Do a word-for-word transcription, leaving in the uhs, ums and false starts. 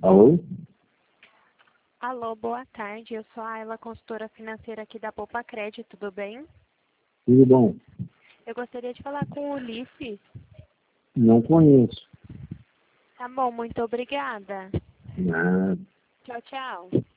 Alô? Alô, boa tarde. Eu sou a Ayla, consultora financeira aqui da Poupa Crédito, tudo bem? Tudo bom? Eu gostaria de falar com o Ulisses. Não conheço. Tá bom, muito obrigada. Nada. Tchau, tchau.